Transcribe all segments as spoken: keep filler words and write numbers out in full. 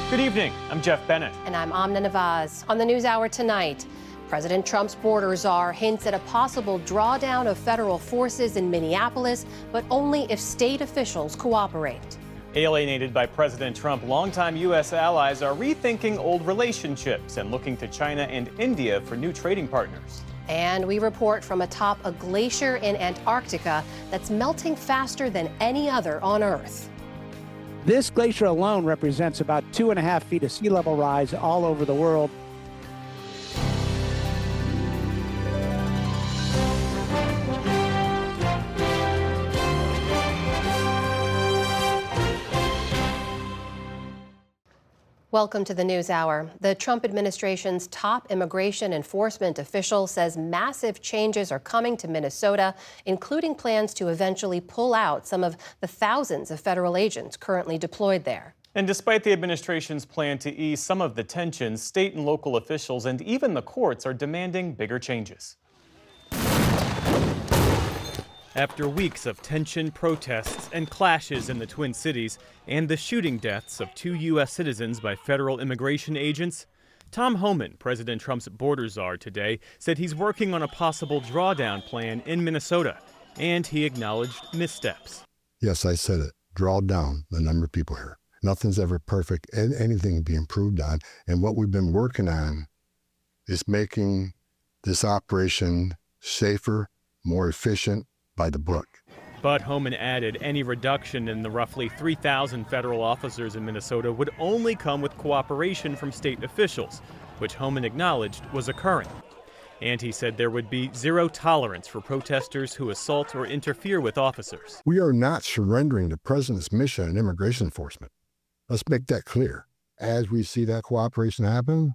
Good evening. I'm Jeff Bennett. And I'm Amna Nawaz. On the NewsHour tonight, President Trump's border czar hints at a possible drawdown of federal forces in Minneapolis, but only if state officials cooperate. Alienated by President Trump, longtime U S allies are rethinking old relationships and looking to China and India for new trading partners. And we report from atop a glacier in Antarctica that's melting faster than any other on Earth. This glacier alone represents about two and a half feet of sea level rise all over the world. Welcome to the NewsHour. The Trump administration's top immigration enforcement official says massive changes are coming to Minnesota, including plans to eventually pull out some of the thousands of federal agents currently deployed there. And despite the administration's plan to ease some of the tensions, state and local officials and even the courts are demanding bigger changes. After weeks of tension, protests, and clashes in the Twin Cities, and the shooting deaths of two U S citizens by federal immigration agents, Tom Homan, President Trump's border czar today, said he's working on a possible drawdown plan in Minnesota, and he acknowledged missteps. Yes, I said it. Draw down the number of people here. Nothing's ever perfect, and anything can be improved on. And what we've been working on is making this operation safer, more efficient, by the book. But Homan added any reduction in the roughly three thousand federal officers in Minnesota would only come with cooperation from state officials, which Homan acknowledged was occurring. And he said there would be zero tolerance for protesters who assault or interfere with officers. We are not surrendering the president's mission in immigration enforcement. Let's make that clear. As we see that cooperation happen,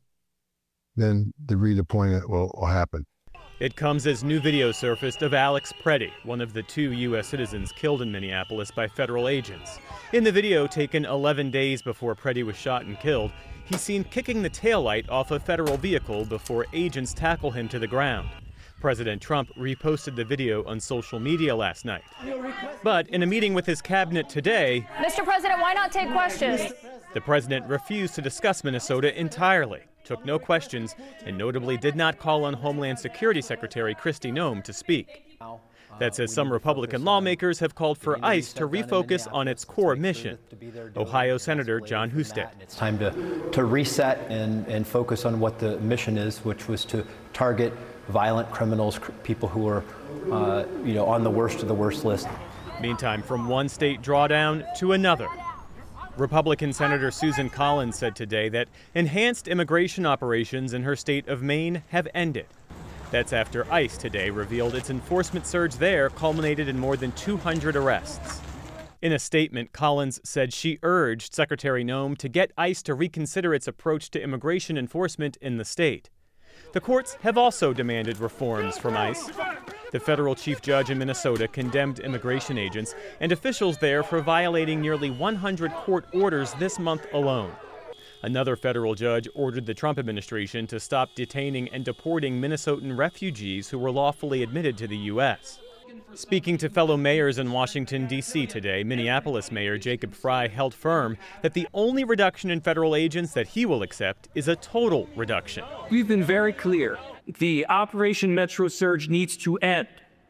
then the redeployment will, will happen. It comes as new video surfaced of Alex Preddy, one of the two U S citizens killed in Minneapolis by federal agents. In the video, taken eleven days before Preddy was shot and killed, he's seen kicking the taillight off a federal vehicle before agents tackle him to the ground. President Trump reposted the video on social media last night. But in a meeting with his cabinet today, Mister President, why not take questions? The president refused to discuss Minnesota entirely, took no questions, and notably did not call on Homeland Security Secretary Kristi Noem to speak. That says some Republican lawmakers have called for ICE to refocus on its core mission. Ohio Senator John Husted. It's time to, to reset and, and focus on what the mission is, which was to target violent criminals, people who are uh, you know, on the worst of the worst list. Meantime, from one state drawdown to another. Republican Senator Susan Collins said today that enhanced immigration operations in her state of Maine have ended. That's after ICE today revealed its enforcement surge there culminated in more than two hundred arrests. In a statement, Collins said she urged Secretary Noem to get ICE to reconsider its approach to immigration enforcement in the state. The courts have also demanded reforms from ICE. The federal chief judge in Minnesota condemned immigration agents and officials there for violating nearly one hundred court orders this month alone. Another federal judge ordered the Trump administration to stop detaining and deporting Minnesotan refugees who were lawfully admitted to the U S. Speaking to fellow mayors in Washington, D C today, Minneapolis Mayor Jacob Frey held firm that the only reduction in federal agents that he will accept is a total reduction. We've been very clear. The Operation Metro Surge needs to end.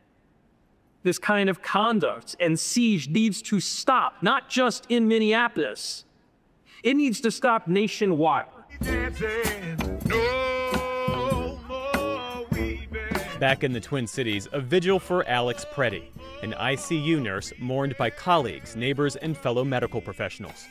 This kind of conduct and siege needs to stop, not just in Minneapolis. It needs to stop nationwide. Back in the Twin Cities, a vigil for Alex Preddy, an I C U nurse mourned by colleagues, neighbors, and fellow medical professionals.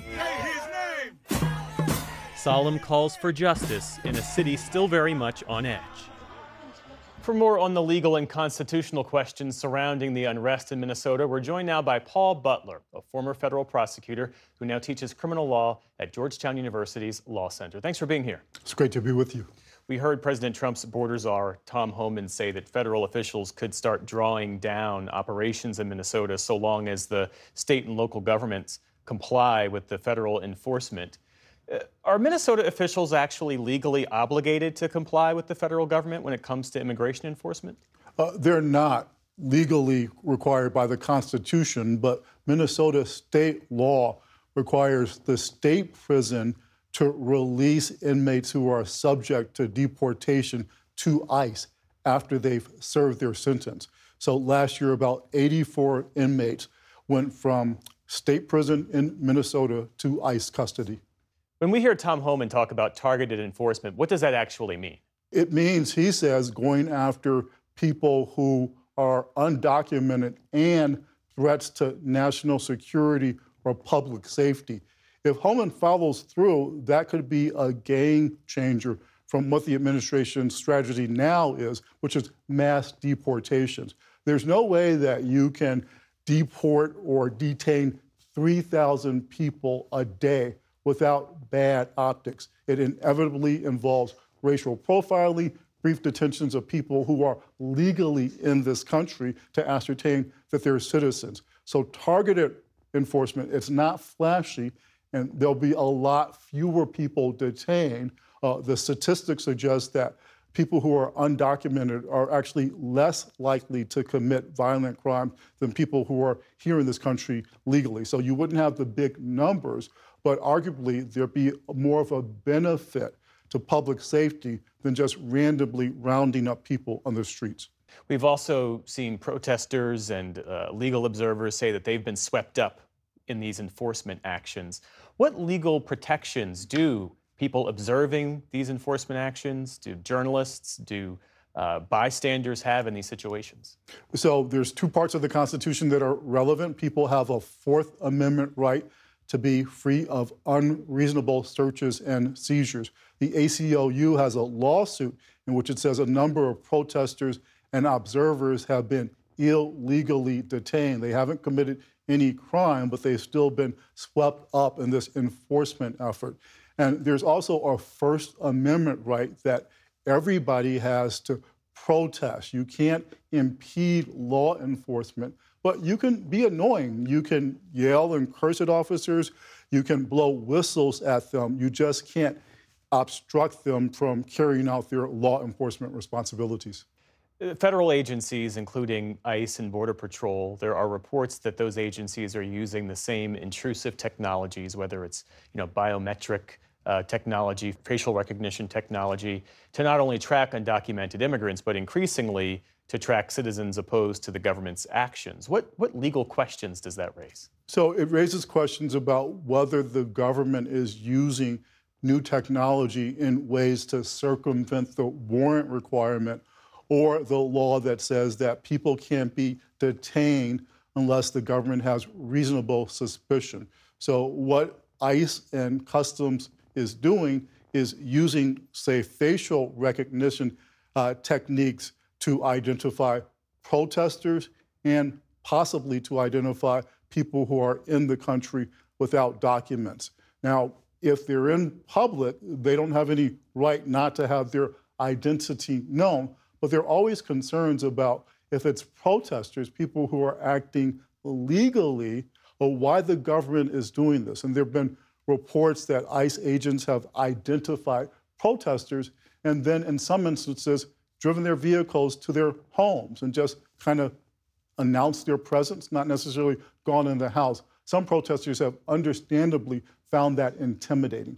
Solemn calls for justice in a city still very much on edge. For more on the legal and constitutional questions surrounding the unrest in Minnesota, we're joined now by Paul Butler, a former federal prosecutor who now teaches criminal law at Georgetown University's Law Center. Thanks for being here. It's great to be with you. We heard President Trump's border czar, Tom Homan, say that federal officials could start drawing down operations in Minnesota so long as the state and local governments comply with the federal enforcement. Uh, are Minnesota officials actually legally obligated to comply with the federal government when it comes to immigration enforcement? Uh, they're not legally required by the Constitution, but Minnesota state law requires the state prison to release inmates who are subject to deportation to ICE after they've served their sentence. So last year, about eighty-four inmates went from state prison in Minnesota to ICE custody. When we hear Tom Homan talk about targeted enforcement, what does that actually mean? It means, he says, going after people who are undocumented and threats to national security or public safety. If Homan follows through, that could be a game changer from what the administration's strategy now is, which is mass deportations. There's no way that you can deport or detain three thousand people a day without bad optics. It inevitably involves racial profiling, brief detentions of people who are legally in this country to ascertain that they're citizens. So targeted enforcement, it's not flashy, and there'll be a lot fewer people detained. Uh, the statistics suggest that people who are undocumented are actually less likely to commit violent crimes than people who are here in this country legally. So you wouldn't have the big numbers, but arguably there'd be more of a benefit to public safety than just randomly rounding up people on the streets. We've also seen protesters and uh, legal observers say that they've been swept up in these enforcement actions. What legal protections do people observing these enforcement actions, do journalists, do uh, bystanders have in these situations? So there's two parts of the Constitution that are relevant. People have a Fourth Amendment right to be free of unreasonable searches and seizures. The A C L U has a lawsuit in which it says a number of protesters and observers have been illegally detained. They haven't committed any crime, but they've still been swept up in this enforcement effort. And there's also a First Amendment right that everybody has to protest. You can't impede law enforcement, but you can be annoying. You can yell and curse at officers. You can blow whistles at them. You just can't obstruct them from carrying out their law enforcement responsibilities. Federal agencies, including ICE and Border Patrol, there are reports that those agencies are using the same intrusive technologies, whether it's you know biometric uh, technology, facial recognition technology, to not only track undocumented immigrants, but increasingly to track citizens opposed to the government's actions. What, what legal questions does that raise? So it raises questions about whether the government is using new technology in ways to circumvent the warrant requirement or the law that says that people can't be detained unless the government has reasonable suspicion. So what ICE and Customs is doing is using, say, facial recognition uh, techniques to identify protesters and possibly to identify people who are in the country without documents. Now, if they're in public, they don't have any right not to have their identity known, but there are always concerns about if it's protesters, people who are acting illegally, or why the government is doing this. And there have been reports that ICE agents have identified protesters and then in some instances driven their vehicles to their homes and just kind of announced their presence, not necessarily gone in the house. Some protesters have understandably found that intimidating.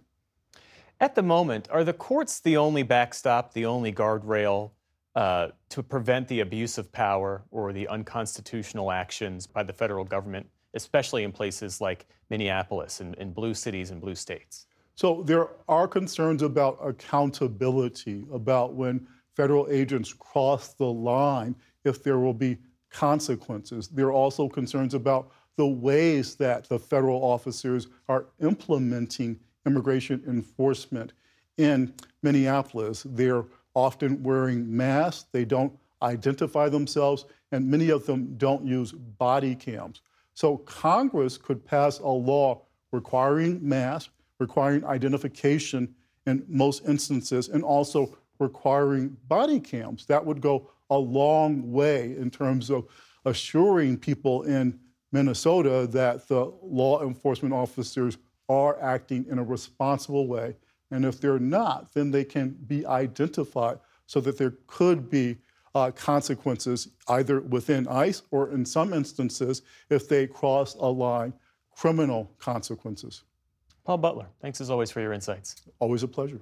At the moment, are the courts the only backstop, the only guardrail uh, to prevent the abuse of power or the unconstitutional actions by the federal government, especially in places like Minneapolis and in blue cities and blue states? So there are concerns about accountability, about when federal agents cross the line, if there will be consequences. There are also concerns about the ways that the federal officers are implementing immigration enforcement. In Minneapolis, they're often wearing masks, they don't identify themselves, and many of them don't use body cams. So Congress could pass a law requiring masks, requiring identification in most instances, and also requiring body cams. That would go a long way in terms of assuring people in Minnesota that the law enforcement officers are acting in a responsible way. And if they're not, then they can be identified so that there could be uh, consequences either within ICE or in some instances, if they cross a line, criminal consequences. Paul Butler, thanks as always for your insights. Always a pleasure.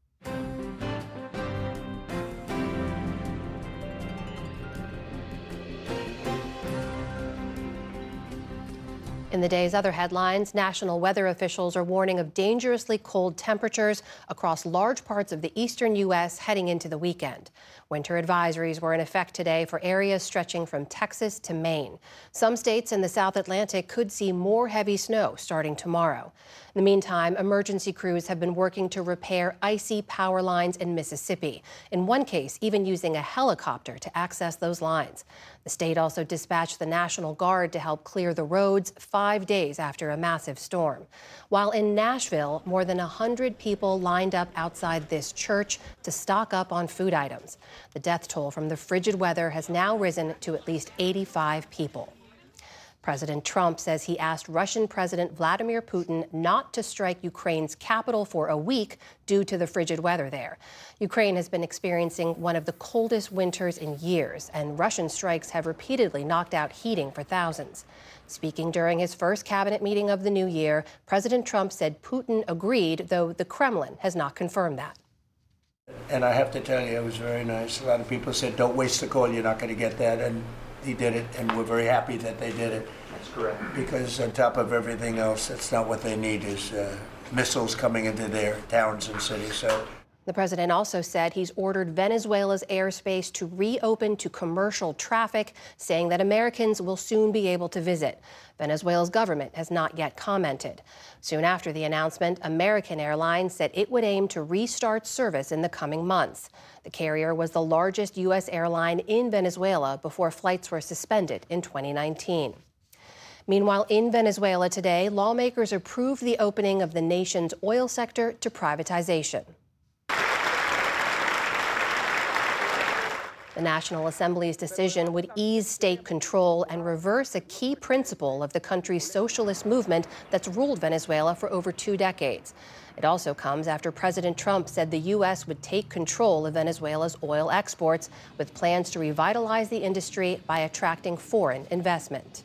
In the day's other headlines, national weather officials are warning of dangerously cold temperatures across large parts of the eastern U S heading into the weekend. Winter advisories were in effect today for areas stretching from Texas to Maine. Some states in the South Atlantic could see more heavy snow starting tomorrow. In the meantime, emergency crews have been working to repair icy power lines in Mississippi, in one case even using a helicopter to access those lines. The state also dispatched the National Guard to help clear the roads five days after a massive storm. While in Nashville, more than one hundred people lined up outside this church to stock up on food items. The death toll from the frigid weather has now risen to at least eighty-five people. President Trump says he asked Russian President Vladimir Putin not to strike Ukraine's capital for a week due to the frigid weather there. Ukraine has been experiencing one of the coldest winters in years, and Russian strikes have repeatedly knocked out heating for thousands. Speaking during his first cabinet meeting of the new year, President Trump said Putin agreed, though the Kremlin has not confirmed that. And I have to tell you, it was very nice. A lot of people said, don't waste the call, you're not going to get that. And he did it, and we're very happy that they did it. That's correct. Because on top of everything else, that's not what they need is uh, missiles coming into their towns and cities. So. The president also said he's ordered Venezuela's airspace to reopen to commercial traffic, saying that Americans will soon be able to visit. Venezuela's government has not yet commented. Soon after the announcement, American Airlines said it would aim to restart service in the coming months. The carrier was the largest U S airline in Venezuela before flights were suspended in twenty nineteen. Meanwhile, in Venezuela today, lawmakers approved the opening of the nation's oil sector to privatization. The National Assembly's decision would ease state control and reverse a key principle of the country's socialist movement that's ruled Venezuela for over two decades. It also comes after President Trump said the U S would take control of Venezuela's oil exports, with plans to revitalize the industry by attracting foreign investment.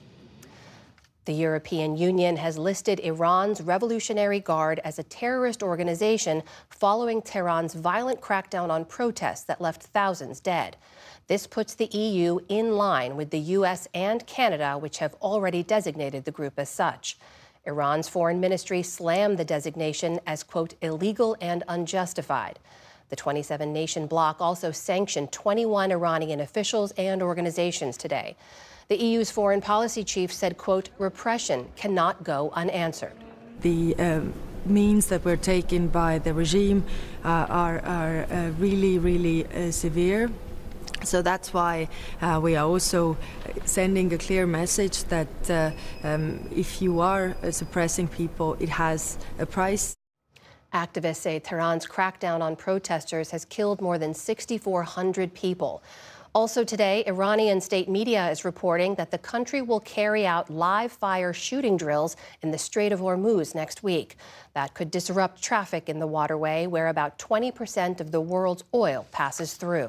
The European Union has listed Iran's Revolutionary Guard as a terrorist organization following Tehran's violent crackdown on protests that left thousands dead. This puts the E U in line with the U S and Canada, which have already designated the group as such. Iran's foreign ministry slammed the designation as, quote, illegal and unjustified. The twenty-seven nation bloc also sanctioned twenty-one Iranian officials and organizations today. The E U's foreign policy chief said, quote, repression cannot go unanswered. The um, means that were taken by the regime uh, are, are uh, really, really uh, severe. So that's why uh, we are also sending a clear message that uh, um, if you are uh, suppressing people, it has a price. Activists say Tehran's crackdown on protesters has killed more than six thousand four hundred people. Also today, Iranian state media is reporting that the country will carry out live fire shooting drills in the Strait of Hormuz next week. That could disrupt traffic in the waterway, where about twenty percent of the world's oil passes through.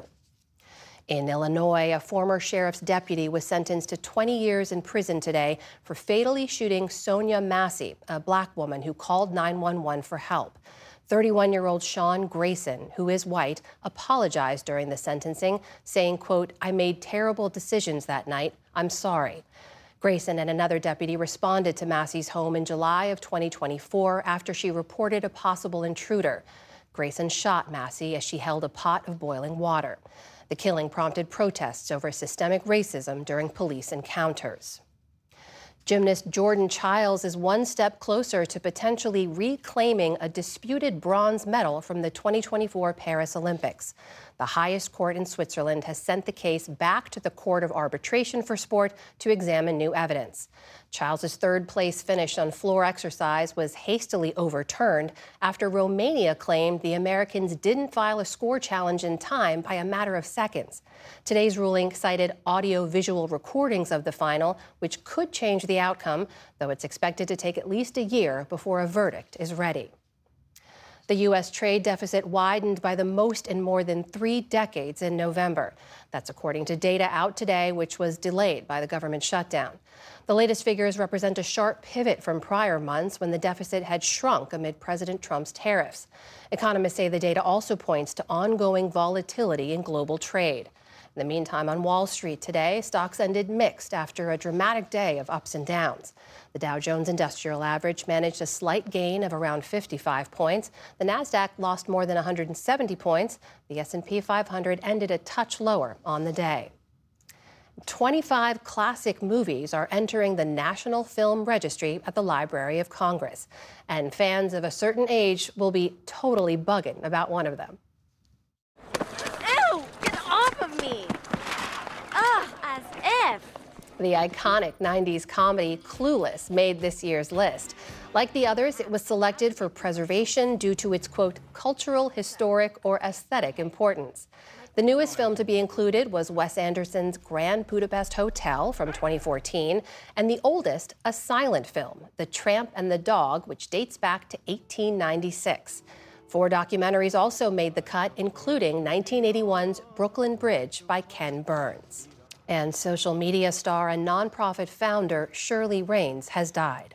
In Illinois, a former sheriff's deputy was sentenced to twenty years in prison today for fatally shooting Sonia Massey, a black woman who called nine one one for help. thirty-one-year-old Sean Grayson, who is white, apologized during the sentencing, saying, quote, I made terrible decisions that night. I'm sorry. Grayson and another deputy responded to Massey's home in July of twenty twenty-four after she reported a possible intruder. Grayson shot Massey as she held a pot of boiling water. The killing prompted protests over systemic racism during police encounters. Gymnast Jordan Chiles is one step closer to potentially reclaiming a disputed bronze medal from the twenty twenty-four Paris Olympics. The highest court in Switzerland has sent the case back to the Court of Arbitration for Sport to examine new evidence. Chiles' third-place finish on floor exercise was hastily overturned after Romania claimed the Americans didn't file a score challenge in time by a matter of seconds. Today's ruling cited audio-visual recordings of the final, which could change the outcome, though it's expected to take at least a year before a verdict is ready. The U S trade deficit widened by the most in more than three decades in November. That's according to data out today, which was delayed by the government shutdown. The latest figures represent a sharp pivot from prior months when the deficit had shrunk amid President Trump's tariffs. Economists say the data also points to ongoing volatility in global trade. In the meantime, on Wall Street today, stocks ended mixed after a dramatic day of ups and downs. The Dow Jones Industrial Average managed a slight gain of around fifty-five points. The Nasdaq lost more than one hundred seventy points. The S and P five hundred ended a touch lower on the day. twenty-five classic movies are entering the National Film Registry at the Library of Congress. And fans of a certain age will be totally bugging about one of them. Ew! Get off of me! Ugh, as if. The iconic nineties comedy Clueless made this year's list. Like the others, it was selected for preservation due to its, quote, cultural, historic, or aesthetic importance. The newest film to be included was Wes Anderson's Grand Budapest Hotel from twenty fourteen, and the oldest, a silent film, The Tramp and the Dog, which dates back to eighteen ninety-six. Four documentaries also made the cut, including nineteen eighty-one's Brooklyn Bridge by Ken Burns. And social media star and nonprofit founder Shirley Raines has died.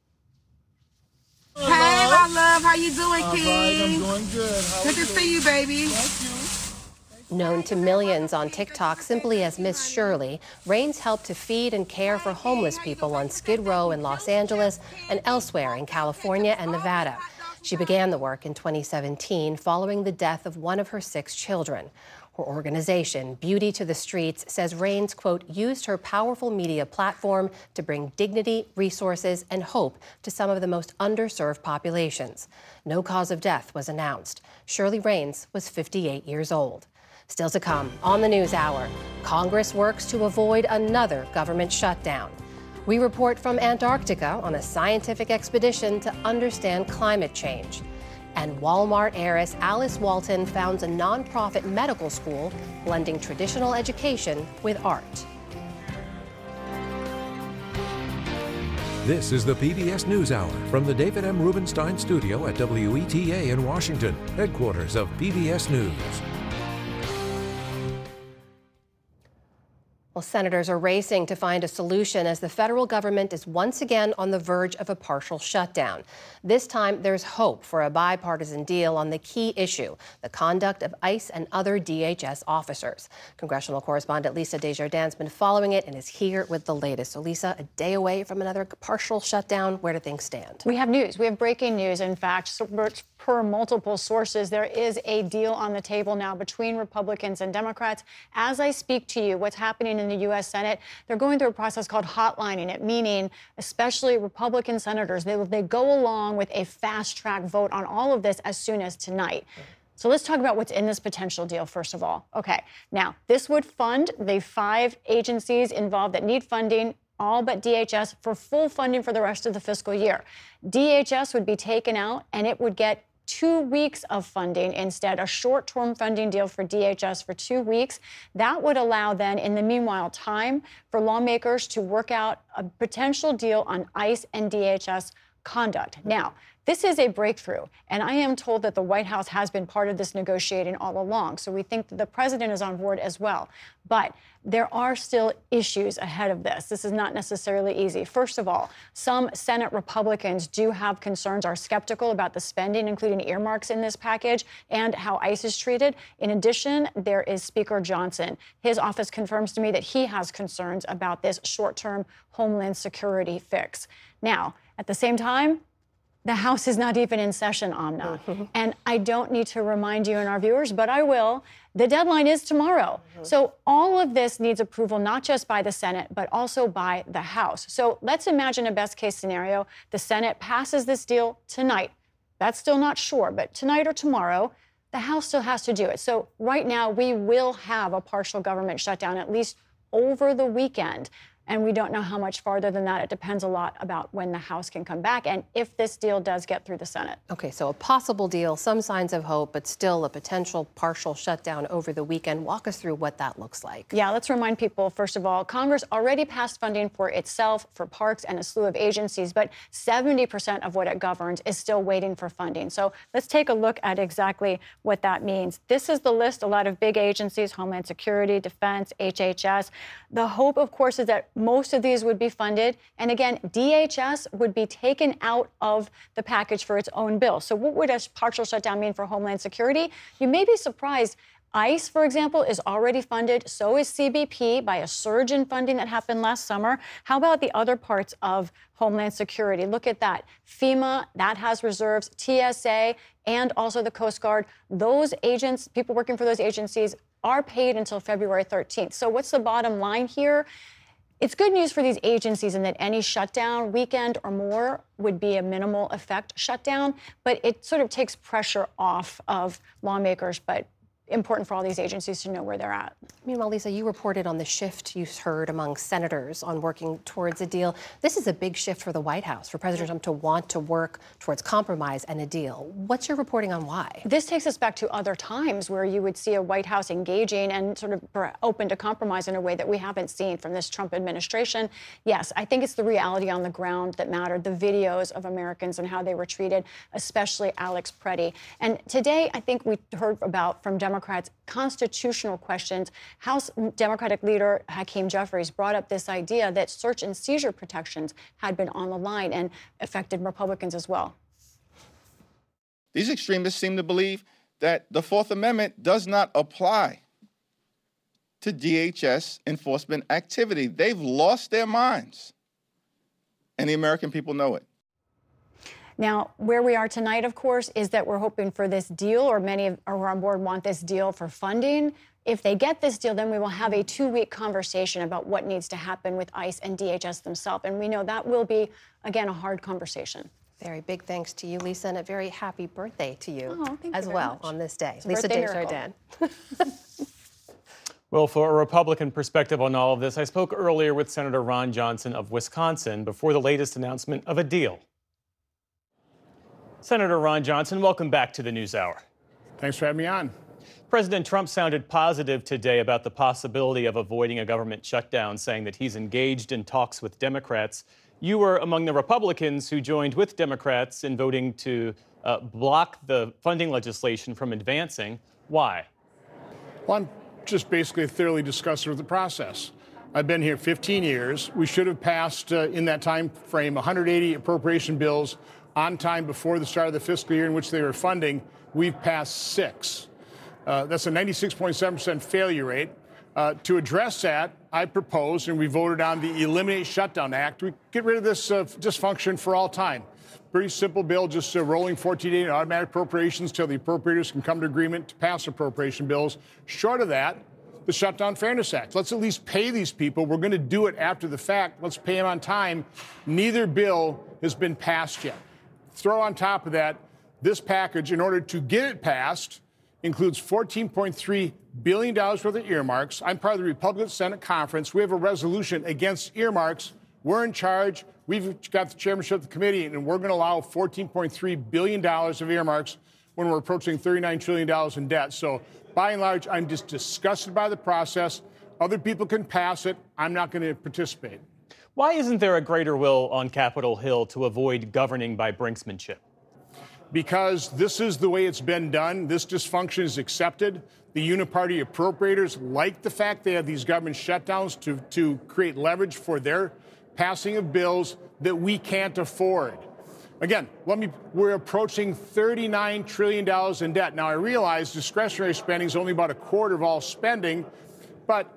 Hey, my love, how you doing, King? Right, I'm doing good. How good to see you, baby. Thank you. Known to millions on TikTok simply as Miss Shirley, Raines helped to feed and care for homeless people on Skid Row in Los Angeles and elsewhere in California and Nevada. She began the work in twenty seventeen following the death of one of her six children. Her organization, Beauty to the Streets, says Raines, quote, used her powerful media platform to bring dignity, resources, and hope to some of the most underserved populations. No cause of death was announced. Shirley Raines was fifty-eight years old. Still to come on the News Hour, Congress works to avoid another government shutdown. We report from Antarctica on a scientific expedition to understand climate change. And Walmart heiress Alice Walton founds a nonprofit medical school blending traditional education with art. This is the P B S NewsHour from the David M. Rubenstein studio at W E T A in Washington, headquarters of P B S News. Well, senators are racing to find a solution as the federal government is once again on the verge of a partial shutdown. This time, there's hope for a bipartisan deal on the key issue, the conduct of ICE and other D H S officers. Congressional correspondent Lisa Desjardins has been following it and is here with the latest. So, Lisa, a day away from another partial shutdown. Where do things stand? We have news. We have breaking news. In fact, so per multiple sources, there is a deal on the table now between Republicans and Democrats. As I speak to you, what's happening in the U S Senate, they're going through a process called hotlining it, meaning especially Republican senators, they, they go along with a fast-track vote on all of this as soon as tonight. So let's talk about what's in this potential deal, first of all. Okay, now, this would fund the five agencies involved that need funding, all but D H S, for full funding for the rest of the fiscal year. D H S would be taken out, and it would get two weeks of funding instead, a short-term funding deal for D H S for two weeks. That would allow then, in the meanwhile, time for lawmakers to work out a potential deal on ICE and D H S conduct. Now, this is a breakthrough, and I am told that the White House has been part of this negotiating all along, so we think that the president is on board as well. But there are still issues ahead of this. This is not necessarily easy. First of all, some Senate Republicans do have concerns, are skeptical about the spending, including earmarks in this package, and how ICE is treated. In addition, there is Speaker Johnson. His office confirms to me that he has concerns about this short-term Homeland Security fix. Now, at the same time, the House is not even in session, Amna. Mm-hmm. And I don't need to remind you and our viewers, but I will. The deadline is tomorrow. Mm-hmm. So all of this needs approval, not just by the Senate, but also by the House. So let's imagine a best case scenario. The Senate passes this deal tonight. That's still not sure, but tonight or tomorrow, the House still has to do it. So right now, we will have a partial government shutdown, at least over the weekend. And we don't know how much farther than that. It depends a lot about when the House can come back and if this deal does get through the Senate. Okay, so a possible deal, some signs of hope, but still a potential partial shutdown over the weekend. Walk us through what that looks like. Yeah, let's remind people, first of all, Congress already passed funding for itself, for parks, and a slew of agencies, but seventy percent of what it governs is still waiting for funding. So let's take a look at exactly what that means. This is the list, a lot of big agencies, Homeland Security, Defense, H H S. The hope, of course, is that most of these would be funded. And again, D H S would be taken out of the package for its own bill. So what would a partial shutdown mean for Homeland Security? You may be surprised. ICE, for example, is already funded. So is C B P by a surge in funding that happened last summer. How about the other parts of Homeland Security? Look at that. FEMA, that has reserves. T S A and also the Coast Guard. Those agents, people working for those agencies, are paid until February thirteenth. So what's the bottom line here? It's good news for these agencies in that any shutdown, weekend or more, would be a minimal effect shutdown, but it sort of takes pressure off of lawmakers, but important for all these agencies to know where they're at. Meanwhile, Lisa, you reported on the shift you heard among senators on working towards a deal. This is a big shift for the White House, for President Trump to want to work towards compromise and a deal. What's your reporting on why? This takes us back to other times where you would see a White House engaging and sort of open to compromise in a way that we haven't seen from this Trump administration. Yes, I think it's the reality on the ground that mattered, the videos of Americans and how they were treated, especially Alex Preddy. And today, I think we heard about from Democrats Democrats constitutional questions. House Democratic leader Hakeem Jeffries brought up this idea that search and seizure protections had been on the line and affected Republicans as well. These extremists seem to believe that the Fourth Amendment does not apply to D H S enforcement activity. They've lost their minds, and the American people know it. Now, where we are tonight, of course, is that we're hoping for this deal, or many of who are on board want this deal for funding. If they get this deal, then we will have a two-week conversation about what needs to happen with ICE and D H S themselves. And we know that will be, again, a hard conversation. Very big thanks to you, Lisa, and a very happy birthday to you, oh, thank as you well much. on this day. It's Lisa birthday Desjardins. Well, for a Republican perspective on all of this, I spoke earlier with Senator Ron Johnson of Wisconsin before the latest announcement of a deal. Senator Ron Johnson, welcome back to the NewsHour. Thanks for having me on. President Trump sounded positive today about the possibility of avoiding a government shutdown, saying that he's engaged in talks with Democrats. You were among the Republicans who joined with Democrats in voting to uh, block the funding legislation from advancing. Why? Well, I'm just basically thoroughly disgusted with the process. I've been here fifteen years. We should have passed uh, in that time frame one hundred eighty appropriation bills on time before the start of the fiscal year in which they were funding. We've passed six. Uh, that's a ninety-six point seven percent failure rate. Uh, to address that, I proposed, and we voted on the Eliminate Shutdown Act. We get rid of this uh, dysfunction for all time. Pretty simple bill, just uh, rolling fourteen-day automatic appropriations till the appropriators can come to agreement to pass appropriation bills. Short of that, the Shutdown Fairness Act. Let's at least pay these people. We're going to do it after the fact. Let's pay them on time. Neither bill has been passed yet. Throw on top of that, this package, in order to get it passed, includes fourteen point three billion dollars worth of earmarks. I'm part of the Republican Senate Conference. We have a resolution against earmarks. We're in charge. We've got the chairmanship of the committee, and we're going to allow fourteen point three billion dollars of earmarks when we're approaching thirty-nine trillion dollars in debt. So by and large, I'm just disgusted by the process. Other people can pass it. I'm not going to participate. Why isn't there a greater will on Capitol Hill to avoid governing by brinksmanship? Because this is the way it's been done. This dysfunction is accepted. The uniparty appropriators like the fact they have these government shutdowns to, to create leverage for their passing of bills that we can't afford. Again, let me, we're approaching thirty-nine trillion dollars in debt. Now, I realize discretionary spending is only about a quarter of all spending, but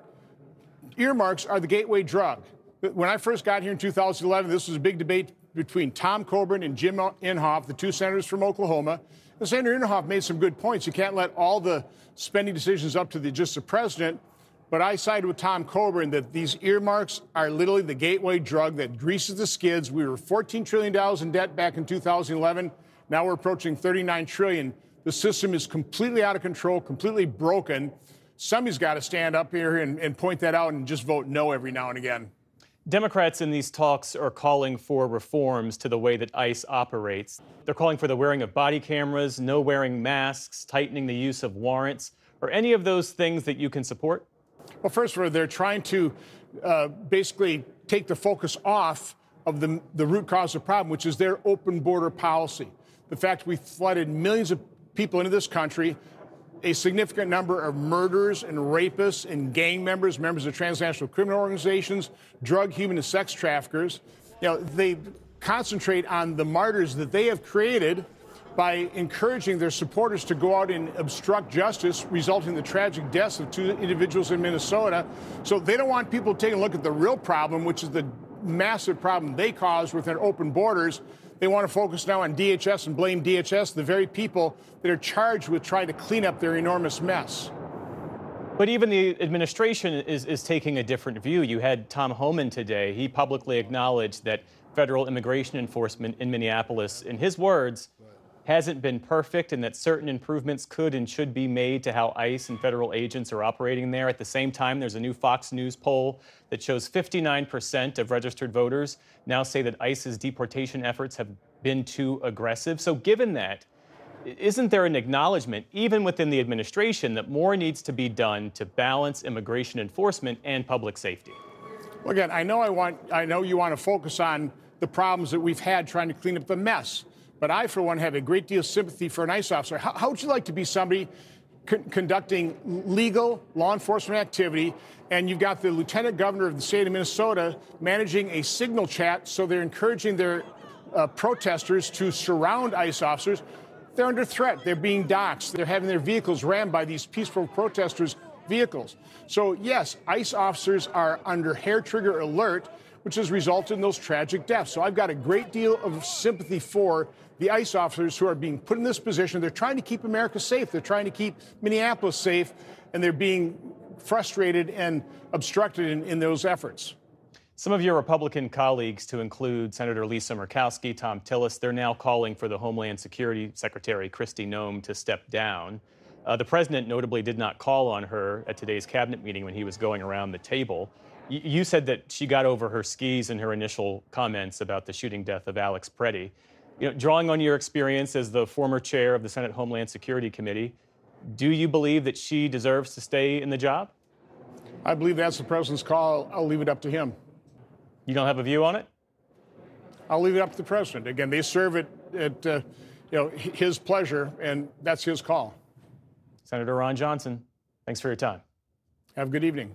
earmarks are the gateway drug. When I first got here in two thousand eleven, this was a big debate between Tom Coburn and Jim Inhofe, the two senators from Oklahoma. And Senator Inhofe made some good points. You can't let all the spending decisions up to the, just the president. But I sided with Tom Coburn that these earmarks are literally the gateway drug that greases the skids. We were fourteen trillion dollars in debt back in two thousand eleven. Now we're approaching thirty-nine trillion dollars. The system is completely out of control, completely broken. Somebody's got to stand up here and, and point that out and just vote no every now and again. Democrats in these talks are calling for reforms to the way that ICE operates. They're calling for the wearing of body cameras, no wearing masks, tightening the use of warrants. Are any of those things that you can support? Well, first of all, they're trying to uh, basically take the focus off of the, the root cause of the problem, which is their open border policy. The fact we flooded millions of people into this country, a significant number of murderers and rapists and gang members, members of transnational criminal organizations, drug, human, and sex traffickers. You know, they concentrate on the martyrs that they have created by encouraging their supporters to go out and obstruct justice, resulting in the tragic deaths of two individuals in Minnesota. So they don't want people taking a look at the real problem, which is the massive problem they caused with their open borders. They want to focus now on D H S and blame D H S, the very people that are charged with trying to clean up their enormous mess. But even the administration is, is taking a different view. You had Tom Homan today. He publicly acknowledged that federal immigration enforcement in Minneapolis, in his words, hasn't been perfect and that certain improvements could and should be made to how ICE and federal agents are operating there. At the same time, there's a new Fox News poll that shows fifty-nine percent of registered voters now say that ICE's deportation efforts have been too aggressive. So given that, isn't there an acknowledgement, even within the administration, that more needs to be done to balance immigration enforcement and public safety? Well, again, I know I want, I know you want to focus on the problems that we've had trying to clean up the mess. But I, for one, have a great deal of sympathy for an ICE officer. How, how would you like to be somebody con- conducting legal law enforcement activity, and you've got the lieutenant governor of the state of Minnesota managing a signal chat, so they're encouraging their uh, protesters to surround ICE officers? They're under threat. They're being doxxed. They're having their vehicles rammed by these peaceful protesters' vehicles. So, yes, ICE officers are under hair-trigger alert, which has resulted in those tragic deaths. So I've got a great deal of sympathy for the ICE officers who are being put in this position. They're trying to keep America safe. They're trying to keep Minneapolis safe, and they're being frustrated and obstructed in, in those efforts. Some of your Republican colleagues, to include Senator Lisa Murkowski, Tom Tillis, they're now calling for the Homeland Security Secretary Kristi Noem to step down. Uh, the president notably did not call on her at today's cabinet meeting when he was going around the table. Y- you said that she got over her skis in her initial comments about the shooting death of Alex Preddy. You know, drawing on your experience as the former chair of the Senate Homeland Security Committee, do you believe that she deserves to stay in the job? I believe that's the president's call. I'll leave it up to him. You don't have a view on it? I'll leave it up to the president. Again, they serve it at uh, you know, his pleasure, and that's his call. Senator Ron Johnson, thanks for your time. Have a good evening.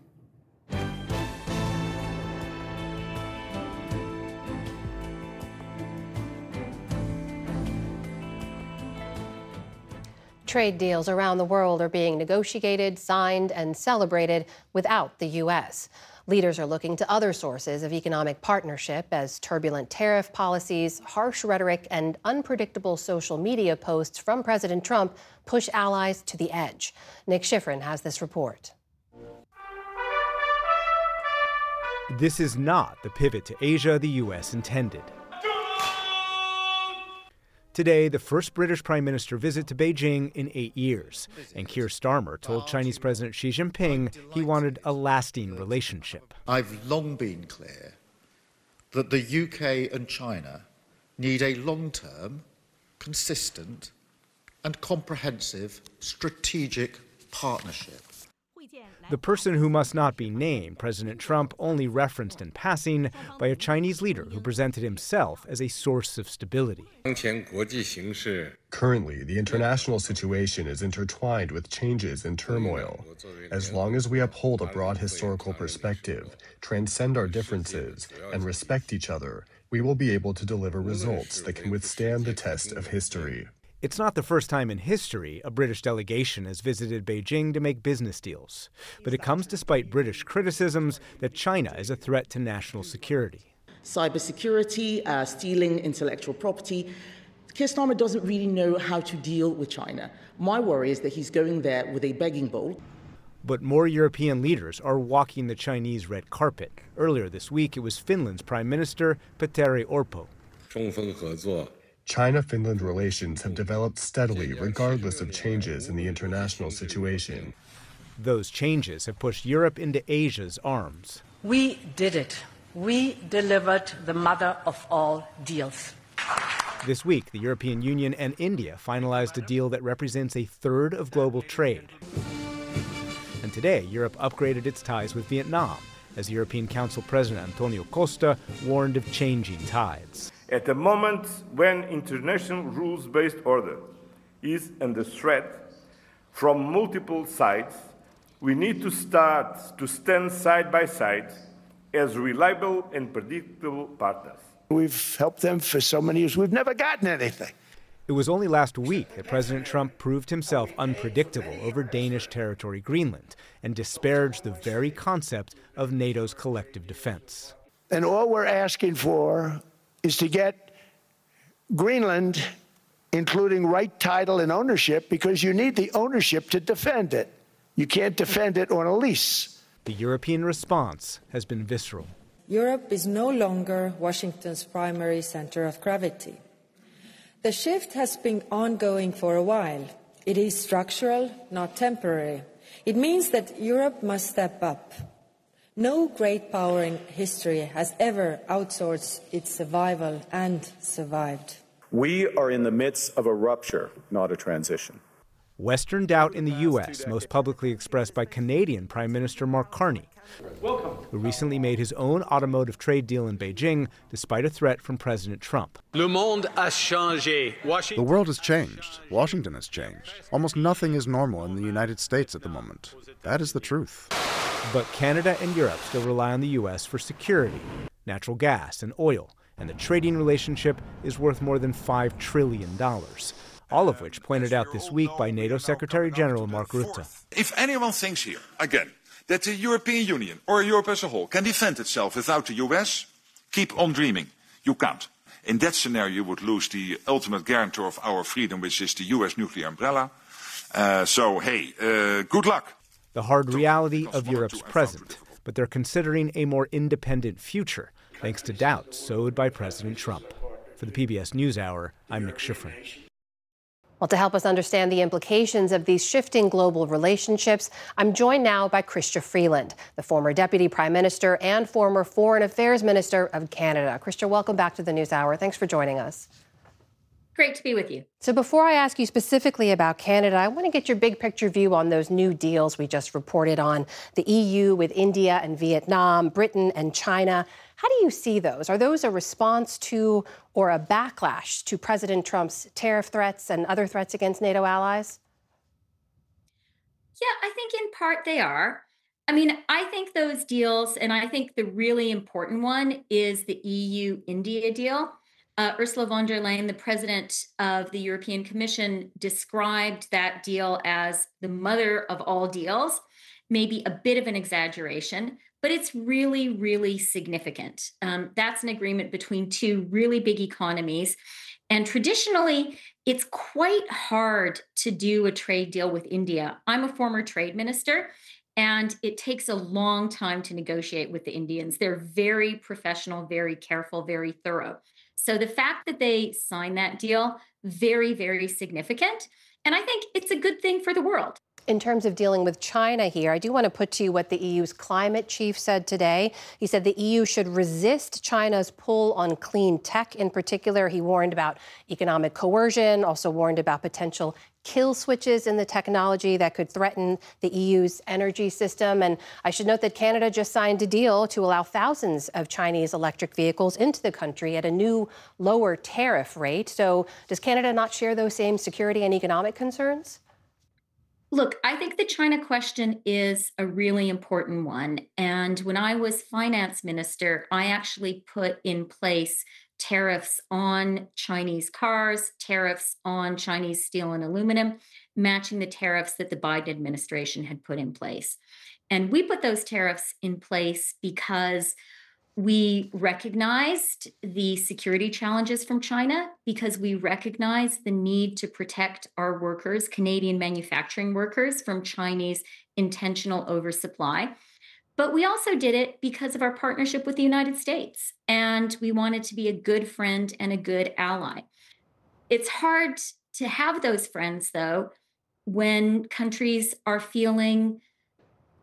Trade deals around the world are being negotiated, signed, and celebrated without the U S. Leaders are looking to other sources of economic partnership as turbulent tariff policies, harsh rhetoric, and unpredictable social media posts from President Trump push allies to the edge. Nick Schifrin has this report. This is not the pivot to Asia the U S intended. Today, the first British Prime Minister visit to Beijing in eight years, and Keir Starmer told Chinese President Xi Jinping he wanted a lasting relationship. I've long been clear that the U K and China need a long-term, consistent, and comprehensive strategic partnership. The person who must not be named, President Trump only referenced in passing by a Chinese leader who presented himself as a source of stability. Currently, the international situation is intertwined with changes and turmoil. As long as we uphold a broad historical perspective, transcend our differences, and respect each other, we will be able to deliver results that can withstand the test of history. It's not the first time in history a British delegation has visited Beijing to make business deals, but it comes despite British criticisms that China is a threat to national security. Cybersecurity, uh, stealing intellectual property. Keir Starmer doesn't really know how to deal with China. My worry is that he's going there with a begging bowl. But more European leaders are walking the Chinese red carpet. Earlier this week, it was Finland's Prime Minister, Petteri Orpo. China-Finland relations have developed steadily regardless of changes in the international situation. Those changes have pushed Europe into Asia's arms. We did it. we delivered the mother of all deals. This week, the European Union and India finalized a deal that represents a third of global trade. And today, Europe upgraded its ties with Vietnam, as European Council President Antonio Costa warned of changing tides. At a moment when international rules-based order is under threat from multiple sides, we need to start to stand side by side as reliable and predictable partners. We've helped them for so many years. We've never gotten anything. It was only last week that President Trump proved himself unpredictable over Danish territory Greenland and disparaged the very concept of NATO's collective defense. And all we're asking for is to get Greenland, including right title and ownership, because you need the ownership to defend it. You can't defend it on a lease. The European response has been visceral. Europe is no longer Washington's primary center of gravity. The shift has been ongoing for a while. It is structural, not temporary. It means that Europe must step up. No great power in history has ever outsourced its survival and survived. We are in the midst of a rupture, not a transition. Western doubt in the U S, most publicly expressed by Canadian Prime Minister Mark Carney, who recently made his own automotive trade deal in Beijing despite a threat from President Trump. Le monde a changé. The world has changed. Washington has changed. Almost nothing is normal in the United States at the moment. That is the truth. But Canada and Europe still rely on the U S for security, natural gas and oil, and the trading relationship is worth more than five trillion dollars. All of which pointed out this week by NATO Secretary General Mark Rutte. If anyone thinks here, again, that the European Union or Europe as a whole can defend itself without the U S, keep on dreaming. You can't. In that scenario, you would lose the ultimate guarantor of our freedom, which is the U S nuclear umbrella. Uh, so, hey, uh, good luck. The hard reality of Europe's present, but they're considering a more independent future, thanks to doubts sowed by President Trump. For the P B S NewsHour, I'm Nick Schifrin. Well, to help us understand the implications of these shifting global relationships, I'm joined now by Chrystia Freeland, the former Deputy Prime Minister and former Foreign Affairs Minister of Canada. Chrystia, welcome back to the NewsHour. Thanks for joining us. Great to be with you. So before I ask you specifically about Canada, I want to get your big picture view on those new deals we just reported on, the E U with India and Vietnam, Britain and China. How do you see those? Are those a response to or a backlash to President Trump's tariff threats and other threats against NATO allies? Yeah, I think in part they are. I mean, I think those deals, and I think the really important one is the E U-India deal. Uh, Ursula von der Leyen, the president of the European Commission, described that deal as the mother of all deals, maybe a bit of an exaggeration, but it's really, really significant. Um, that's an agreement between two really big economies. And traditionally, it's quite hard to do a trade deal with India. I'm a former trade minister, and it takes a long time to negotiate with the Indians. They're very professional, very careful, very thorough. So the fact that they signed that deal, very, very significant. And I think it's a good thing for the world. In terms of dealing with China here, I do want to put to you what the E U's climate chief said today. He said the E U should resist China's pull on clean tech. In particular, he warned about economic coercion, also warned about potential kill switches in the technology that could threaten the E U's energy system. And I should note that Canada just signed a deal to allow thousands of Chinese electric vehicles into the country at a new lower tariff rate. So does Canada not share those same security and economic concerns? Look, I think the China question is a really important one. And when I was finance minister, I actually put in place tariffs on Chinese cars, tariffs on Chinese steel and aluminum, matching the tariffs that the Biden administration had put in place. And we put those tariffs in place because we recognized the security challenges from China, because we recognized the need to protect our workers, Canadian manufacturing workers, from Chinese intentional oversupply. But we also did it because of our partnership with the United States, and we wanted to be a good friend and a good ally. It's hard to have those friends, though, when countries are feeling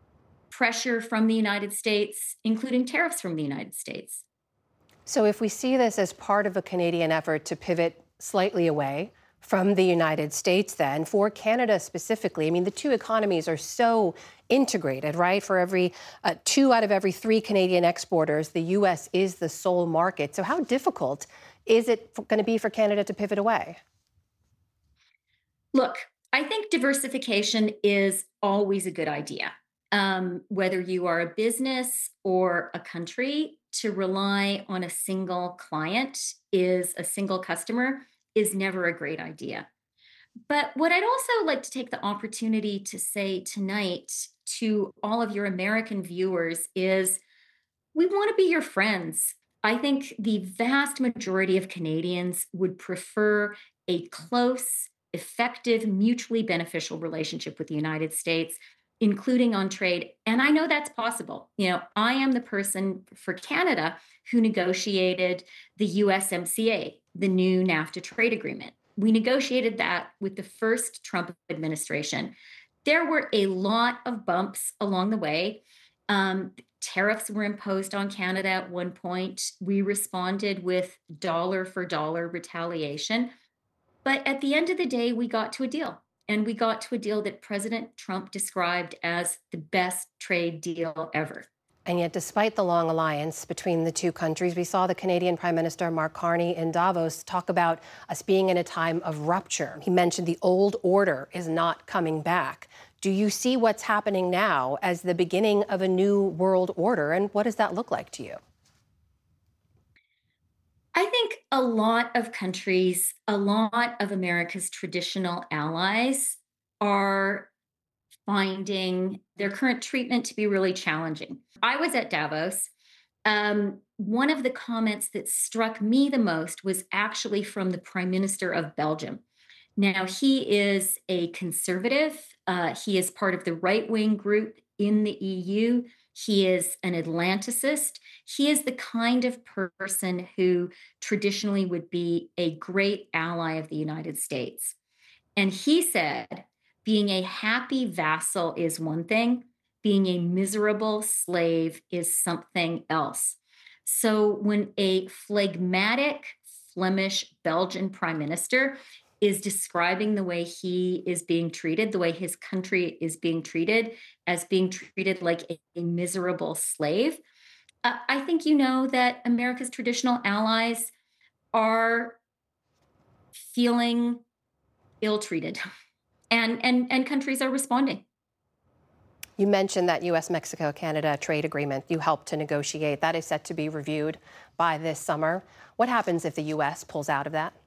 pressure from the United States, including tariffs from the United States. So if we see this as part of a Canadian effort to pivot slightly away from the United States, then, for Canada specifically, I mean, the two economies are so integrated, right? For every uh, two out of every three Canadian exporters, the U S is the sole market. So how difficult is it going to be for Canada to pivot away? Look, I think diversification is always a good idea. Um, whether you are a business or a country, to rely on a single client is a single customer is never a great idea. But what I'd also like to take the opportunity to say tonight to all of your American viewers is we want to be your friends. I think the vast majority of Canadians would prefer a close, effective, mutually beneficial relationship with the United States, including on trade. And I know that's possible. You know, I am the person for Canada who negotiated the U S M C A, the new NAFTA trade agreement. We negotiated that with the first Trump administration. There were a lot of bumps along the way. Um, tariffs were imposed on Canada at one point. We responded with dollar for dollar retaliation. But at the end of the day, we got to a deal. And we got to a deal that President Trump described as the best trade deal ever. And yet, despite the long alliance between the two countries, we saw the Canadian Prime Minister Mark Carney in Davos talk about us being in a time of rupture. He mentioned the old order is not coming back. Do you see what's happening now as the beginning of a new world order? And what does that look like to you? I think a lot of countries, a lot of America's traditional allies are finding their current treatment to be really challenging. I was at Davos. Um, one of the comments that struck me the most was actually from the Prime Minister of Belgium. Now, he is a conservative. Uh, he is part of the right-wing group in the E U. He is an Atlanticist. He is the kind of person who traditionally would be a great ally of the United States. And he said, being a happy vassal is one thing, being a miserable slave is something else. So when a phlegmatic Flemish Belgian prime minister is describing the way he is being treated, the way his country is being treated, as being treated like a, a miserable slave, uh, I think you know that America's traditional allies are feeling ill-treated, and, and, and countries are responding. You mentioned that U S Mexico Canada trade agreement you helped to negotiate. That is set to be reviewed by this summer. What happens if the U S pulls out of that?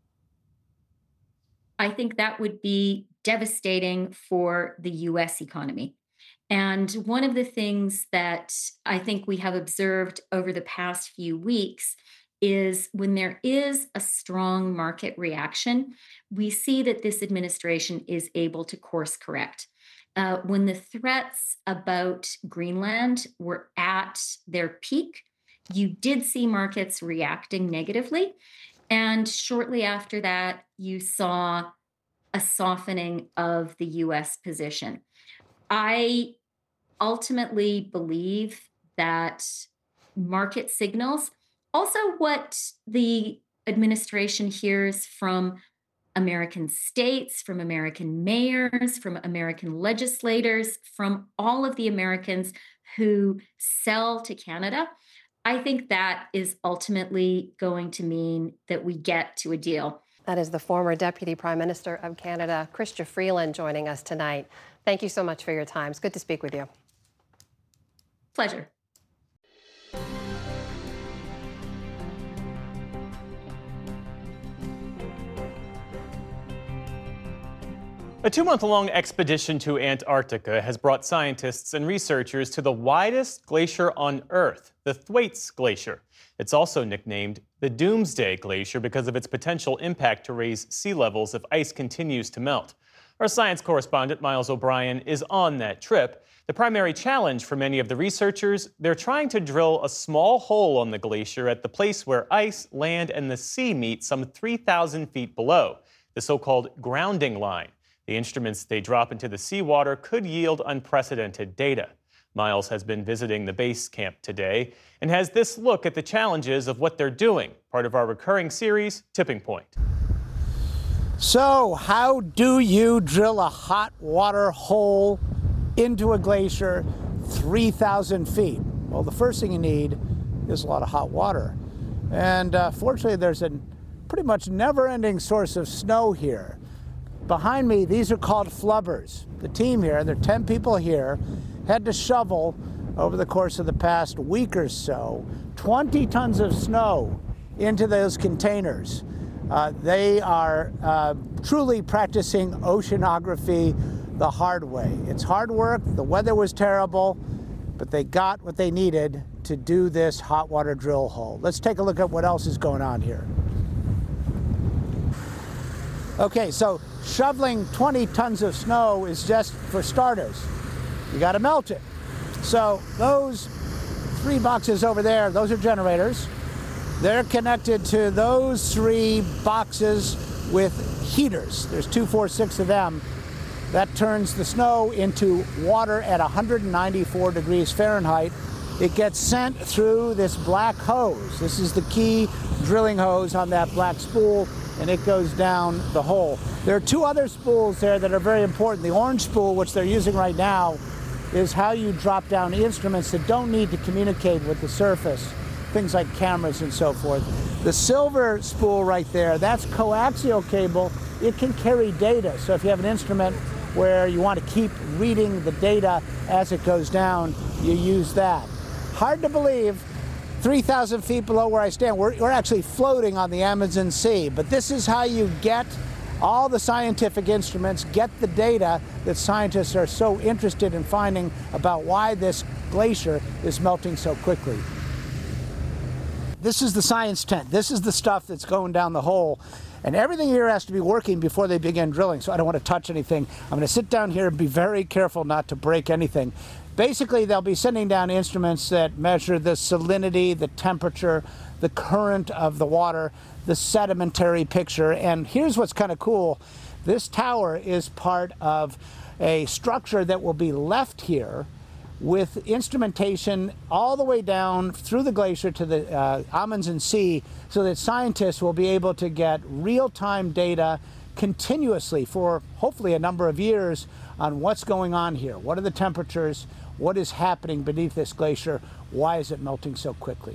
I think that would be devastating for the U S economy. And one of the things that I think we have observed over the past few weeks is when there is a strong market reaction, we see that this administration is able to course correct. Uh, when the threats about Greenland were at their peak, you did see markets reacting negatively. And shortly after that, you saw a softening of the U S position. I ultimately believe that market signals, also what the administration hears from American states, from American mayors, from American legislators, from all of the Americans who sell to Canada, I think that is ultimately going to mean that we get to a deal. That is the former Deputy Prime Minister of Canada, Chrystia Freeland, joining us tonight. Thank you so much for your time. It's good to speak with you. Pleasure. A two-month-long expedition to Antarctica has brought scientists and researchers to the widest glacier on Earth, the Thwaites Glacier. It's also nicknamed the Doomsday Glacier because of its potential impact to raise sea levels if ice continues to melt. Our science correspondent, Miles O'Brien, is on that trip. The primary challenge for many of the researchers, they're trying to drill a small hole on the glacier at the place where ice, land, and the sea meet some three thousand feet below, the so-called grounding line. The instruments they drop into the seawater could yield unprecedented data. Miles has been visiting the base camp today and has this look at the challenges of what they're doing, part of our recurring series, Tipping Point. So, how do you drill a hot water hole into a glacier three thousand feet? Well, the first thing you need is a lot of hot water. And uh, fortunately, there's a pretty much never-ending source of snow here. Behind me, these are called flubbers. The team here, there are ten people here, had to shovel over the course of the past week or so twenty tons of snow into those containers. Uh, they are uh, truly practicing oceanography the hard way. It's hard work, the weather was terrible, but they got what they needed to do this hot water drill hole. Let's take a look at what else is going on here. Okay, so shoveling twenty tons of snow is just for starters. You got to melt it. So those three boxes over there, those are generators. They're connected to those three boxes with heaters. There's two, four, six of them. That turns the snow into water at one hundred ninety-four degrees Fahrenheit. It gets sent through this black hose. This is the key drilling hose on that black spool, and it goes down the hole. There are two other spools there that are very important. The orange spool, which they're using right now, is how you drop down instruments that don't need to communicate with the surface, things like cameras and so forth. The silver spool right there, that's coaxial cable. It can carry data. So if you have an instrument where you want to keep reading the data as it goes down, you use that. Hard to believe, three thousand feet below where I stand, we're, we're actually floating on the Amazon Sea, but this is how you get all the scientific instruments, get the data that scientists are so interested in finding about why this glacier is melting so quickly. This is the science tent. This is the stuff that's going down the hole. And everything here has to be working before they begin drilling, so I don't want to touch anything. I'm going to sit down here and be very careful not to break anything. Basically, they'll be sending down instruments that measure the salinity, the temperature, the current of the water, the sedimentary picture. And here's what's kind of cool. This tower is part of a structure that will be left here with instrumentation all the way down through the glacier to the uh, Amundsen Sea, so that scientists will be able to get real-time data continuously for hopefully a number of years on what's going on here. What are the temperatures? What is happening beneath this glacier? Why is it melting so quickly?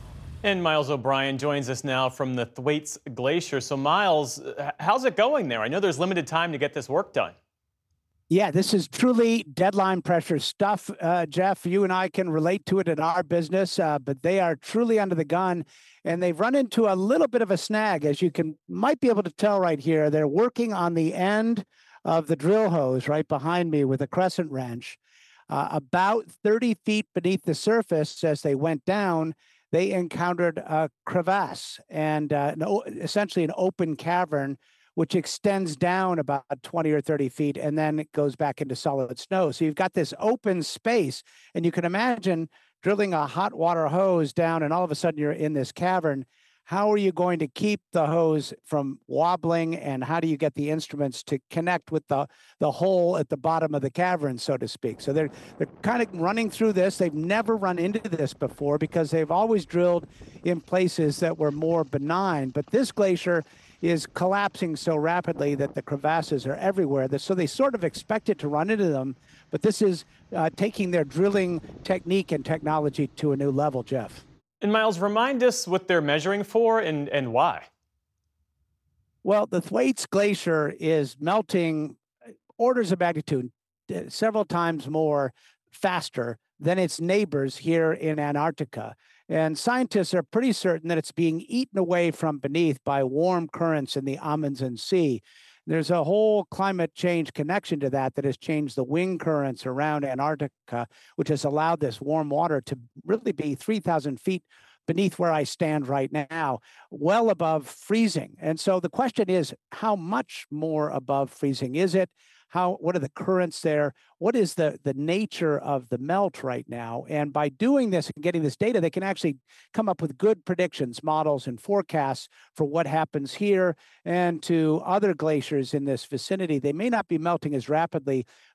And Miles O'Brien joins us now from the Thwaites Glacier. So Miles, how's it going there? I know there's limited time to get this work done. Yeah, this is truly deadline pressure stuff, uh, Jeff. You and I can relate to it in our business, uh, but they are truly under the gun, and they've run into a little bit of a snag, as you can might be able to tell right here. They're working on the end of the drill hose right behind me with a crescent wrench. Uh, about thirty feet beneath the surface, as they went down, they encountered a crevasse and uh, an, essentially an open cavern, which extends down about twenty or thirty feet, and then it goes back into solid snow. So you've got this open space, and you can imagine drilling a hot water hose down, and all of a sudden you're in this cavern. How are you going to keep the hose from wobbling, and how do you get the instruments to connect with the, the hole at the bottom of the cavern, so to speak? So they're, they're kind of running through this. They've never run into this before because they've always drilled in places that were more benign. But this glacier is collapsing so rapidly that the crevasses are everywhere. So they sort of expected to run into them, but this is uh, taking their drilling technique and technology to a new level, Jeff. And Miles, remind us what they're measuring for and, and why. Well, the Thwaites Glacier is melting orders of magnitude, several times more faster than its neighbors here in Antarctica. And scientists are pretty certain that it's being eaten away from beneath by warm currents in the Amundsen Sea. There's a whole climate change connection to that that has changed the wind currents around Antarctica, which has allowed this warm water to really be three thousand feet beneath where I stand right now, well above freezing. And so the question is, how much more above freezing is it? How, what are the currents there? What is the, the nature of the melt right now? And by doing this and getting this data, they can actually come up with good predictions, models, and forecasts for what happens here and to other glaciers in this vicinity. They may not be melting as rapidly,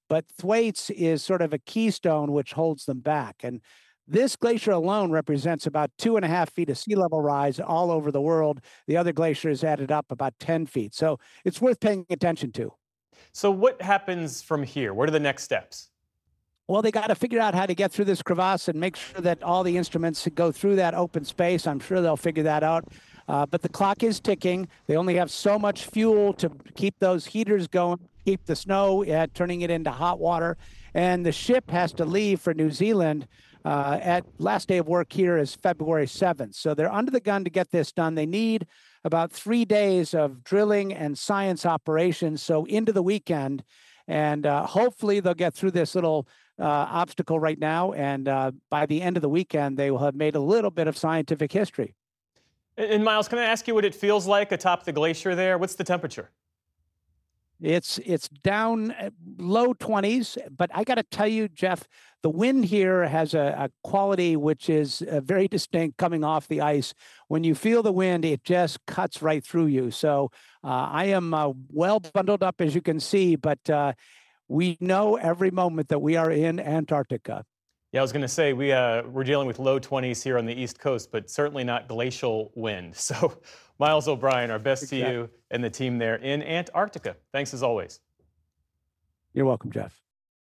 but Thwaites is sort of a keystone which holds them back. And this glacier alone represents about two and a half feet of sea level rise all over the world. The other glaciers added up about ten feet. So it's worth paying attention to. So what happens from here? What are the next steps? Well, they got to figure out how to get through this crevasse and make sure that all the instruments go through that open space. I'm sure they'll figure that out. Uh, but the clock is ticking. They only have so much fuel to keep those heaters going, keep the snow, uh, turning it into hot water. And the ship has to leave for New Zealand. Uh, at last day of work here is February seventh. So they're under the gun to get this done. They need about three days of drilling and science operations, so into the weekend. And uh, hopefully they'll get through this little uh, obstacle right now. And uh, by the end of the weekend, they will have made a little bit of scientific history. And Miles, can I ask you what it feels like atop the glacier there? What's the temperature? It's it's down low twenties, but I got to tell you, Jeff, the wind here has a, a quality which is uh, very distinct coming off the ice. When you feel the wind, it just cuts right through you. So uh, I am uh, well bundled up, as you can see, but uh, we know every moment that we are in Antarctica. Yeah, I was going to say, we, uh, we're dealing with low twenties here on the East Coast, but certainly not glacial wind. So, Miles O'Brien, our best exactly. to you and the team there in Antarctica. Thanks as always. You're welcome, Jeff.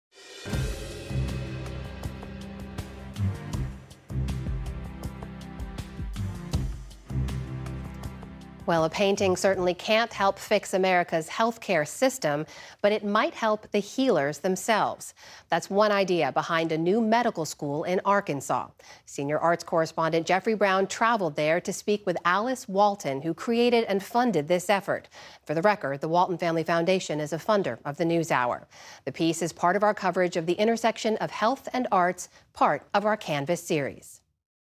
Well, a painting certainly can't help fix America's healthcare system, but it might help the healers themselves. That's one idea behind a new medical school in Arkansas. Senior arts correspondent Jeffrey Brown traveled there to speak with Alice Walton, who created and funded this effort. For the record, the Walton Family Foundation is a funder of the NewsHour. The piece is part of our coverage of the intersection of health and arts, part of our Canvas series.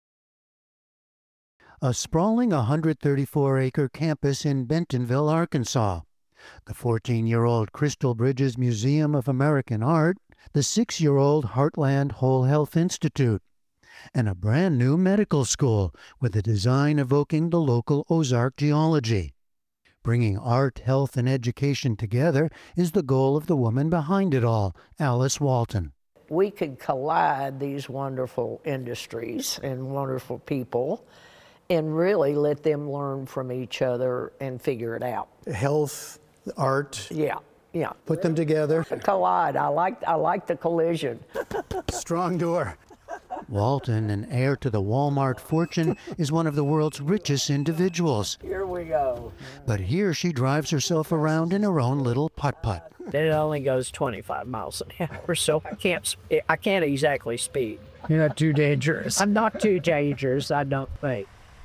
A sprawling one hundred thirty-four acre campus in Bentonville, Arkansas. The fourteen-year-old Crystal Bridges Museum of American Art, the six-year-old Heartland Whole Health Institute, and a brand new medical school with a design evoking the local Ozark geology. Bringing art, health, and education together is the goal of the woman behind it all, Alice Walton. We could collide these wonderful industries and wonderful people and really let them learn from each other and figure it out. Health, art. Yeah, yeah. Put them together. Collide. I like, I like the collision. Strong door. Walton, an heir to the Walmart fortune, is one of the world's richest individuals. Here we go. But here she drives herself around in her own little putt-putt. It only goes twenty-five miles an hour, so I can't, I can't exactly speed. You're not too dangerous. I'm not too dangerous, I don't think.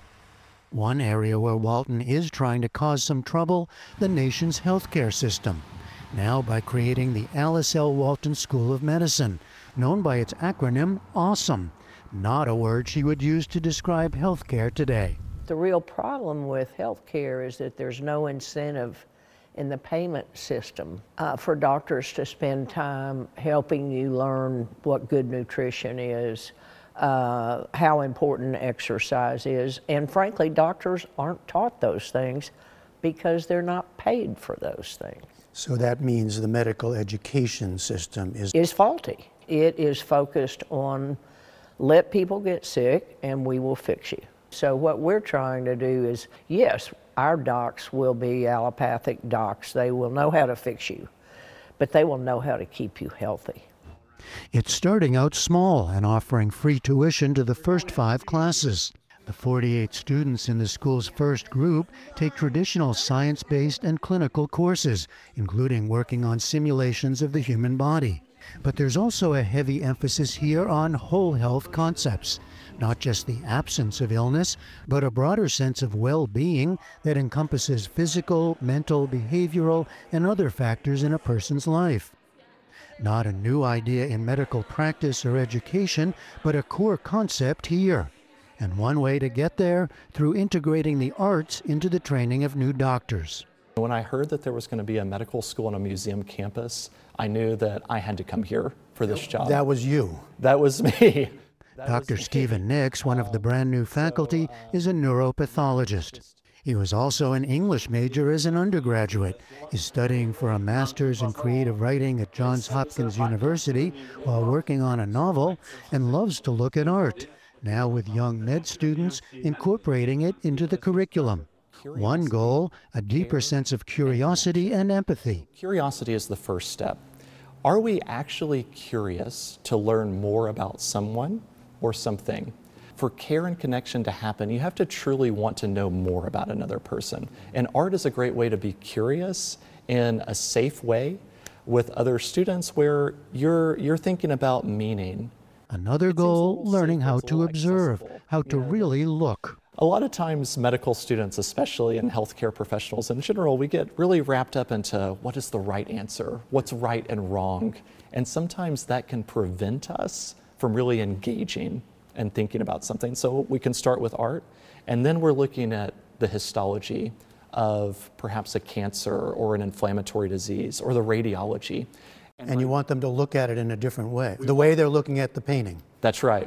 One area where Walton is trying to cause some trouble, the nation's healthcare system. Now by creating the Alice L. Walton School of Medicine, known by its acronym AWESOME, not a word she would use to describe healthcare today. The real problem with healthcare is that there's no incentive in the payment system uh, for doctors to spend time helping you learn what good nutrition is, Uh, how important exercise is, and frankly, doctors aren't taught those things because they're not paid for those things. So that means the medical education system is... is faulty. It is focused on let people get sick and we will fix you. So what we're trying to do is, yes, our docs will be allopathic docs. They will know how to fix you, but they will know how to keep you healthy. It's starting out small and offering free tuition to the first five classes. The forty-eight students in the school's first group take traditional science-based and clinical courses, including working on simulations of the human body. But there's also a heavy emphasis here on whole health concepts, not just the absence of illness, but a broader sense of well-being that encompasses physical, mental, behavioral, and other factors in a person's life. Not a new idea in medical practice or education, but a core concept here. And one way to get there, through integrating the arts into the training of new doctors. When I heard that there was going to be a medical school on a museum campus, I knew that I had to come here for this job. That was you. That was me. Doctor Stephen Nix, one of the brand new faculty, is a neuropathologist. He was also an English major as an undergraduate. He's studying for a master's in creative writing at Johns Hopkins University while working on a novel, and loves to look at art, now with young med students incorporating it into the curriculum. One goal, a deeper sense of curiosity and empathy. Curiosity is the first step. Are we actually curious to learn more about someone or something? For care and connection to happen, you have to truly want to know more about another person. And art is a great way to be curious in a safe way with other students where you're, you're thinking about meaning. Another goal, learning how to observe, how to really look. A lot of times medical students, especially and healthcare professionals in general, we get really wrapped up into what is the right answer, what's right and wrong. And sometimes that can prevent us from really engaging and thinking about something. So we can start with art, and then we're looking at the histology of perhaps a cancer or an inflammatory disease or the radiology. And, and you want them to look at it in a different way, the way they're looking at the painting. That's right.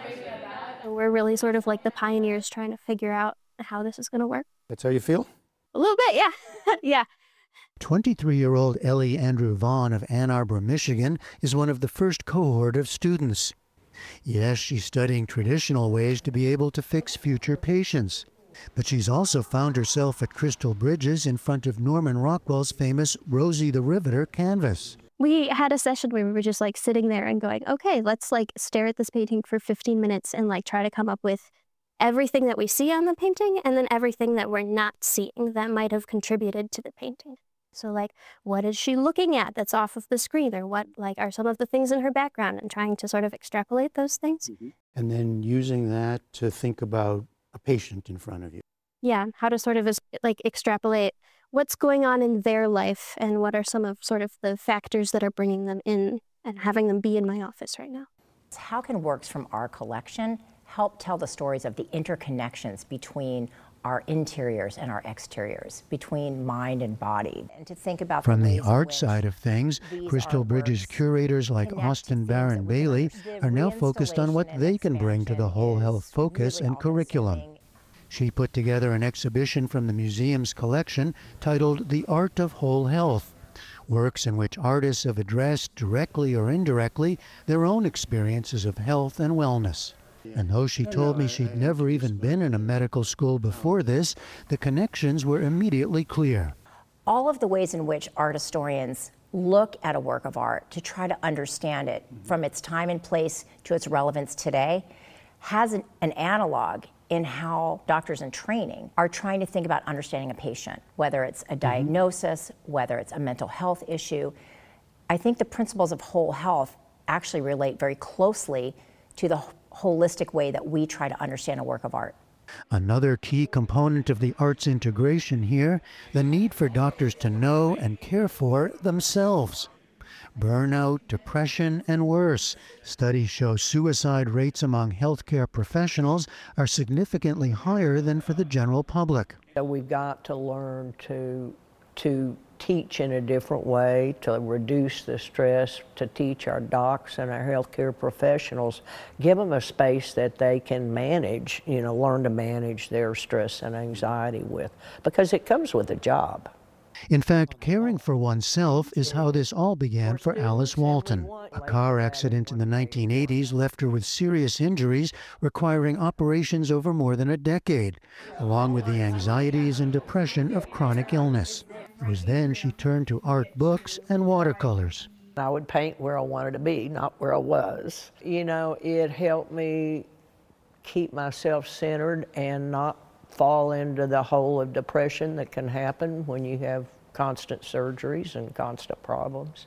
We're really sort of like the pioneers trying to figure out how this is going to work. That's how you feel? A little bit, yeah. yeah. twenty-three-year-old Ellie Andrew Vaughn of Ann Arbor, Michigan, is one of the first cohort of students. Yes, she's studying traditional ways to be able to fix future patients. But she's also found herself at Crystal Bridges in front of Norman Rockwell's famous Rosie the Riveter canvas. We had a session where we were just like sitting there and going, okay, let's like stare at this painting for fifteen minutes and like try to come up with everything that we see on the painting and then everything that we're not seeing that might have contributed to the painting. So like, what is she looking at that's off of the screen, or what like are some of the things in her background, and trying to sort of extrapolate those things. Mm-hmm. And then using that to think about a patient in front of you. Yeah, how to sort of like extrapolate what's going on in their life and what are some of sort of the factors that are bringing them in and having them be in my office right now. How can works from our collection help tell the stories of the interconnections between our interiors and our exteriors, between mind and body, and to think about From the, the art side of things, Crystal Bridges curators like Austin Barron Bailey are now focused on what they can bring to the whole health focus and curriculum. She put together an exhibition from the museum's collection titled The Art of Whole Health, works in which artists have addressed, directly or indirectly, their own experiences of health and wellness. And though she told me she'd never even been in a medical school before this, the connections were immediately clear. All of the ways in which art historians look at a work of art to try to understand it from its time and place to its relevance today has an, an analog in how doctors in training are trying to think about understanding a patient, whether it's a diagnosis, whether it's a mental health issue. I think the principles of whole health actually relate very closely to the holistic way that we try to understand a work of art. Another key component of the arts integration here, the need for doctors to know and care for themselves. Burnout, depression, and worse. Studies show suicide rates among healthcare professionals are significantly higher than for the general public. So we've got to learn to, to teach in a different way, to reduce the stress, to teach our docs and our healthcare professionals, give them a space that they can manage, you know, learn to manage their stress and anxiety with, because it comes with a job. In fact, caring for oneself is how this all began for Alice Walton. A car accident in the nineteen eighties left her with serious injuries requiring operations over more than a decade, along with the anxieties and depression of chronic illness. It was then she turned to art books and watercolors. I would paint where I wanted to be, not where I was. You know, it helped me keep myself centered and not fall into the hole of depression that can happen when you have constant surgeries and constant problems.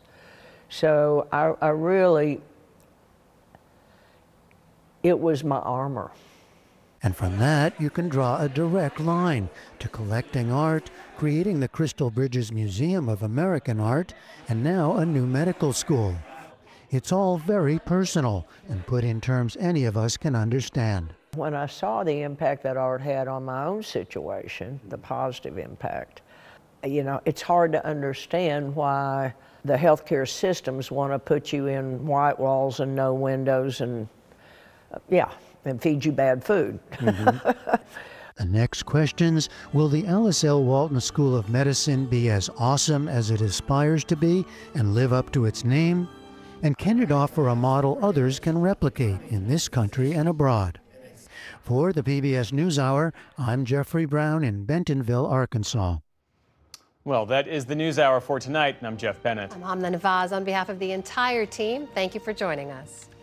So I, I really, it was my armor. And from that, you can draw a direct line to collecting art, creating the Crystal Bridges Museum of American Art, and now a new medical school. It's all very personal and put in terms any of us can understand. When I saw the impact that art had on my own situation, the positive impact, you know, it's hard to understand why the healthcare systems want to put you in white walls and no windows and, uh, yeah, and feed you bad food. Mm-hmm. The next questions: will the Alice L. Walton School of Medicine be as awesome as it aspires to be and live up to its name? And can it offer a model others can replicate in this country and abroad? For the P B S NewsHour, I'm Jeffrey Brown in Bentonville, Arkansas. Well, that is the NewsHour for tonight, and I'm Jeff Bennett. I'm Hamna Nawaz on behalf of the entire team. Thank you for joining us.